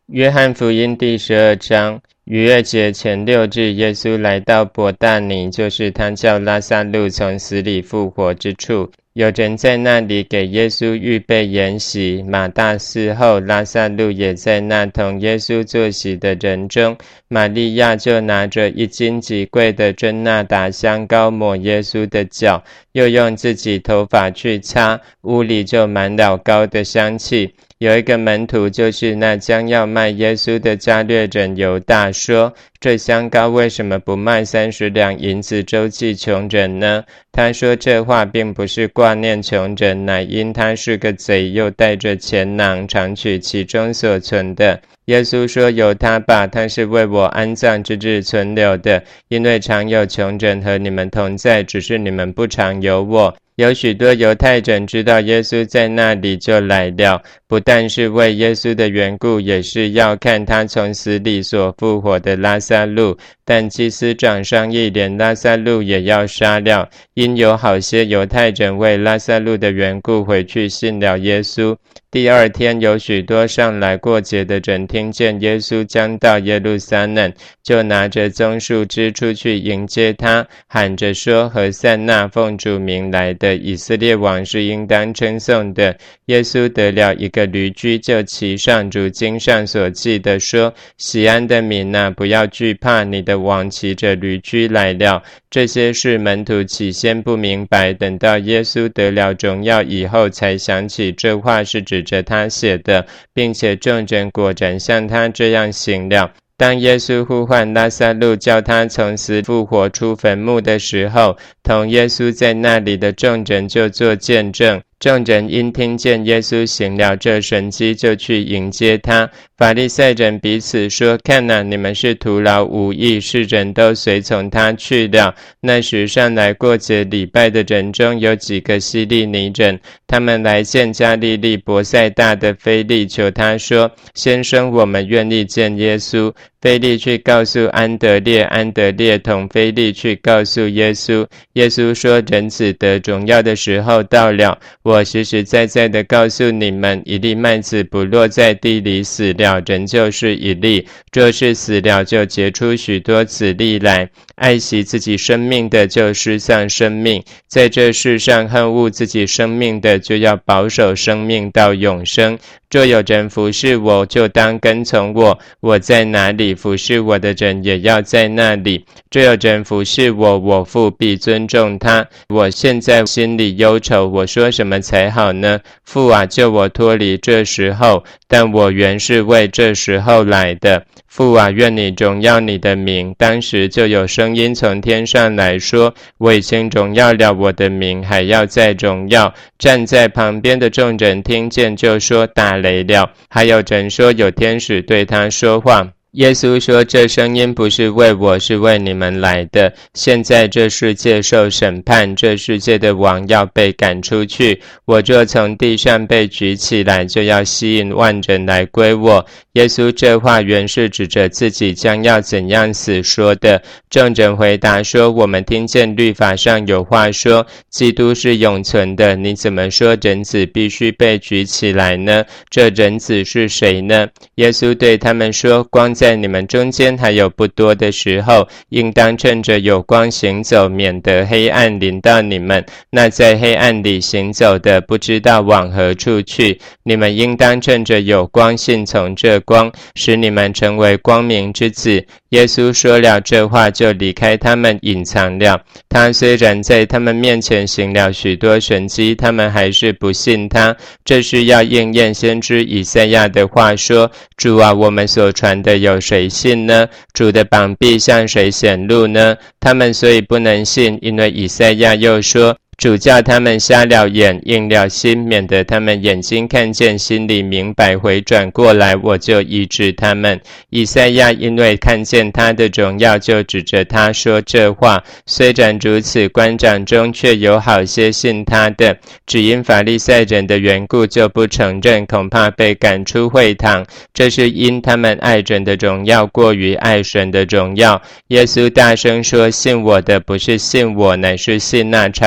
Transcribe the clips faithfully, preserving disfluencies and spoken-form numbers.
约翰福音第十二章，逾越节前六日，耶稣来到伯大尼，就是他叫拉撒路从死里复活之处。有人在那里给耶稣预备筵席，马大伺候，拉撒路也在那同耶稣坐席的人中。玛利亚就拿着一斤极贵的真纳达香膏抹耶稣的脚，又用自己头发去擦，屋里就满了膏的香气。有一个门徒，就是那将要卖耶稣的加略人犹大，说：这香膏为什么不卖三十两银子周济穷人呢？他说这话并不是挂念穷人，乃因他是个贼，又带着钱囊，常取其中所存的。耶稣说：由他吧，他是为我安葬之日存留的，因为常有穷人和你们同在，只是你们不常有我。有许多犹太人知道耶稣在那里，就来了，不但是为耶稣的缘故，也是要看他从死里所复活的拉撒路。但祭司长商议，连拉撒路也要杀了，因有好些犹太人为拉撒路的缘故回去信了耶稣。第二天，有许多上来过节的人听见耶稣将到耶路撒冷，就拿着棕树枝出去迎接他，喊着说：何塞那，奉主名来的以色列王是应当称颂的。耶稣得了一个驴驹，就骑上，如经上所记的说：锡安的民啊，不要惧怕，你的王骑着驴驹来了。这些事门徒起先不明白，等到耶稣得了荣耀以后，才想起这话是指着他写的，并且众人果然像他这样行了。当耶稣呼唤拉撒路，叫他从死复活出坟墓的时候，同耶稣在那里的众人就作见证。众人因听见耶稣行了这神迹，就去迎接他。法利赛人彼此说：看哪，你们是徒劳无益，世人都随从他去了。那时上来过节礼拜的人中有几个希利尼人，他们来见加利利伯赛大的腓利，求他说：先生，我们愿意见耶稣。腓利去告诉安德烈，安德烈同腓利去告诉耶稣。耶稣说：人子得荣耀的时候到了，我实实在在的告诉你们，一粒麦子不落在地里死了，人就是一粒；若是死了，就结出许多子粒来。爱惜自己生命的，就失丧生命；在这世上恨恶自己生命的，就要保守生命到永生。若有人服侍我，就当跟从我；我在哪里，服侍我的人也要在那里。若有人服侍我，我父必尊重他。我现在心里忧愁，我说什么才好呢？父啊，救我脱离这时候，但我原是为这时候来的。父啊，愿你荣耀你的名。当时就有声音从天上来说：我已经荣耀了我的名，还要再荣耀。站在旁边的众人听见，就说：打雷了。还有人说有天使对他说话。耶稣说：这声音不是为我，是为你们来的。现在这世界受审判，这世界的王要被赶出去。我若从地上被举起来，就要吸引万人来归我。耶稣这话原是指着自己将要怎样死说的。众人回答说：我们听见律法上有话说，基督是永存的，你怎么说人子必须被举起来呢？这人子是谁呢？耶稣对他们说：光在你们中间还有不多的时候，应当趁着有光行走，免得黑暗临到你们。那在黑暗里行走的，不知道往何处去。你们应当趁着有光，信从这光，使你们成为光明之子。耶稣说了这话，就离开他们，隐藏了。他虽然在他们面前行了许多神迹，他们还是不信他。这是要应验先知以赛亚的话说：主啊，我们所传的有谁信呢？主的膀臂向谁显露呢？他们所以不能信，因为以赛亚又说：主叫他们瞎了眼，硬了心，免得他们眼睛看见，心里明白，回转过来，我就医治他们。以赛亚因为看见他的荣耀，就指着他说这话。虽然如此，官长中却有好些信他的，只因法利赛人的缘故，就不承认，恐怕被赶出会堂。这是因他们爱人的荣耀过于爱神的荣耀。耶稣大声说：信我的不是信我，乃是信那差我来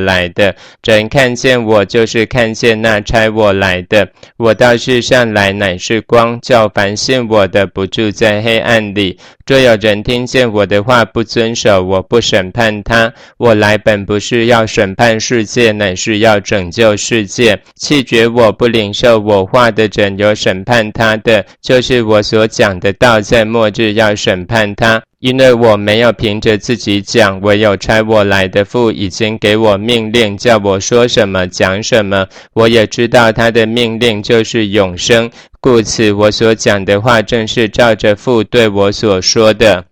来的。人看见我，就是看见那差我来的。我到世上来，乃是光，叫凡信我的不住在黑暗里。若有人听见我的话不遵守，我不审判他。我来本不是要审判世界，乃是要拯救世界。弃绝我不领受我话的人，有审判他的，就是我所讲的道，在末日要审判他。因为我没有凭着自己讲，唯有差我来的父已经给我命令，叫我说什么讲什么。我也知道他的命令就是永生，故此我所讲的话正是照着父对我所说的。